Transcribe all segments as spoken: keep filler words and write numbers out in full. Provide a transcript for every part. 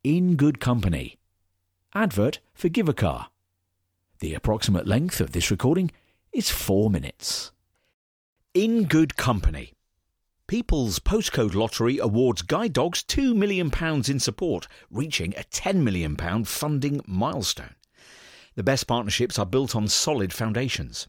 In Good Company. Advert for Give a Car. The approximate length of this recording is four minutes. In Good Company. People's Postcode Lottery awards Guide Dogs two million pounds in support, reaching a ten million pounds funding milestone. The best partnerships are built on solid foundations.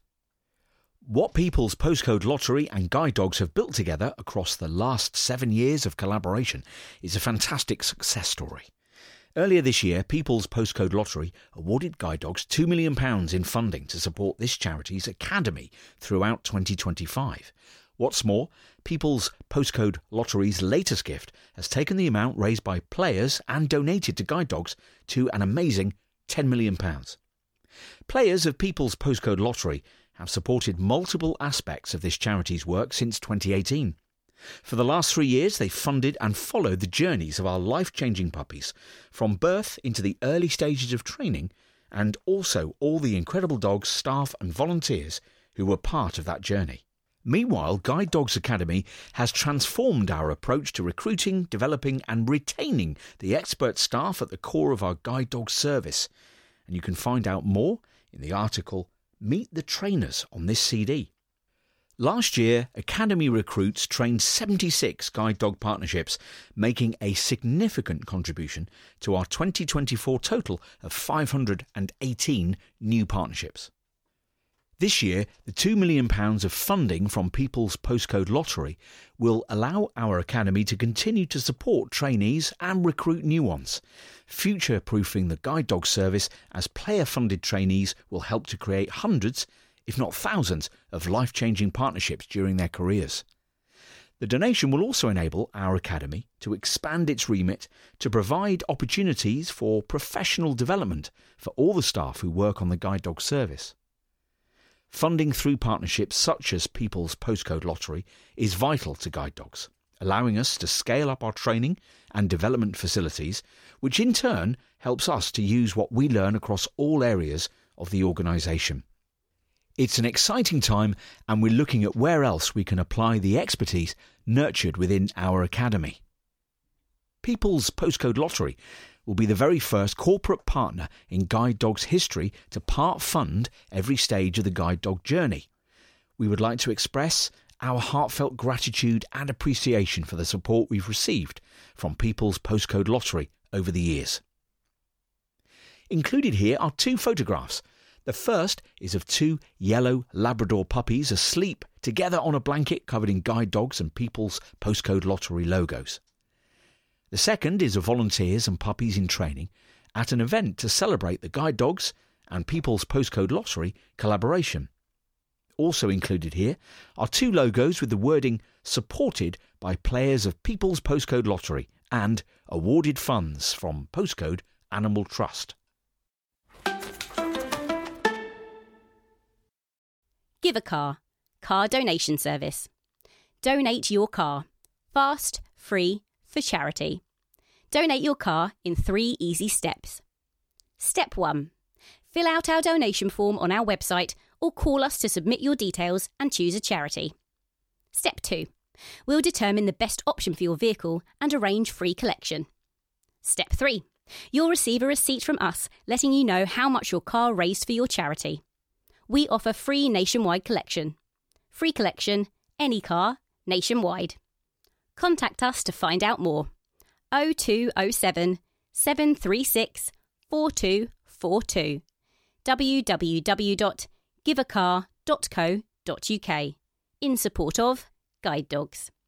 What People's Postcode Lottery and Guide Dogs have built together across the last seven years of collaboration is a fantastic success story. Earlier this year, People's Postcode Lottery awarded Guide Dogs two million pounds in funding to support this charity's academy throughout twenty twenty-five. What's more, People's Postcode Lottery's latest gift has taken the amount raised by players and donated to Guide Dogs to an amazing ten million pounds. Players of People's Postcode Lottery have supported multiple aspects of this charity's work since twenty eighteen. For the last three years, they've funded and followed the journeys of our life-changing puppies, from birth into the early stages of training, and also all the incredible dogs, staff and volunteers who were part of that journey. Meanwhile, Guide Dogs Academy has transformed our approach to recruiting, developing and retaining the expert staff at the core of our Guide Dog service. And you can find out more in the article Meet the Trainers on this C D. Last year, Academy recruits trained seventy-six Guide Dog partnerships, making a significant contribution to our twenty twenty-four total of five hundred eighteen new partnerships. This year, the two million pounds of funding from People's Postcode Lottery will allow our Academy to continue to support trainees and recruit new ones, future-proofing the Guide Dog service as player-funded trainees will help to create hundreds, if not thousands, of life-changing partnerships during their careers. The donation will also enable our Academy to expand its remit to provide opportunities for professional development for all the staff who work on the Guide Dog service. Funding through partnerships such as People's Postcode Lottery is vital to Guide Dogs, allowing us to scale up our training and development facilities, which in turn helps us to use what we learn across all areas of the organisation. It's an exciting time, and we're looking at where else we can apply the expertise nurtured within our Academy. People's Postcode Lottery will be the very first corporate partner in Guide Dogs history to part fund every stage of the Guide Dog journey. We would like to express our heartfelt gratitude and appreciation for the support we've received from People's Postcode Lottery over the years. Included here are two photographs. The first is of two yellow Labrador puppies asleep together on a blanket covered in Guide Dogs and People's Postcode Lottery logos. The second is of volunteers and puppies in training at an event to celebrate the Guide Dogs and People's Postcode Lottery collaboration. Also included here are two logos with the wording supported by players of People's Postcode Lottery and awarded funds from Postcode Animal Trust. Give a Car, car donation service. Donate your car. Fast, free, for charity. Donate your car in three easy steps. Step one. Fill out our donation form on our website or call us to submit your details and choose a charity. Step two. We'll determine the best option for your vehicle and arrange free collection. Step three. You'll receive a receipt from us letting you know how much your car raised for your charity. We offer free nationwide collection. Free collection, any car, nationwide. Contact us to find out more. oh two oh seven, seven three six, four two four two. w w w dot give a car dot co dot u k in support of Guide Dogs.